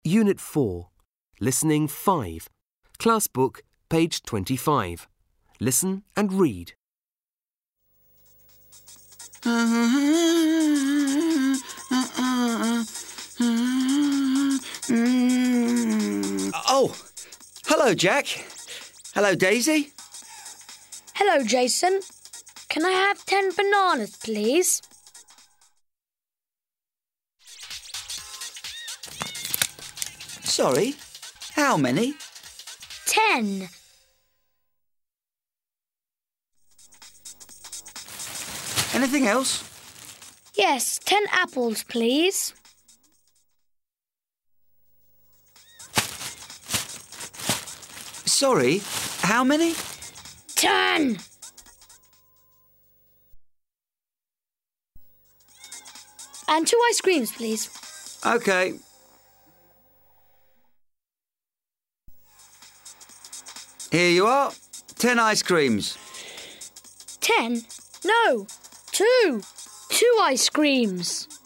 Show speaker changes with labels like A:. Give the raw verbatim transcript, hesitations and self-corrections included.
A: Unit four. Listening five. Class book, page twenty-five. Listen and read.
B: Oh, hello, Jack. Hello, Daisy.
C: Hello, Jason. Can I have ten bananas, please?
B: Sorry, how many?
C: Ten.
B: Anything else?
C: Yes, ten apples, please.
B: Sorry, how many?
C: Ten. And two ice creams, please.
B: OK. Here you are. Ten ice creams.
C: Ten? No, two. Two ice creams.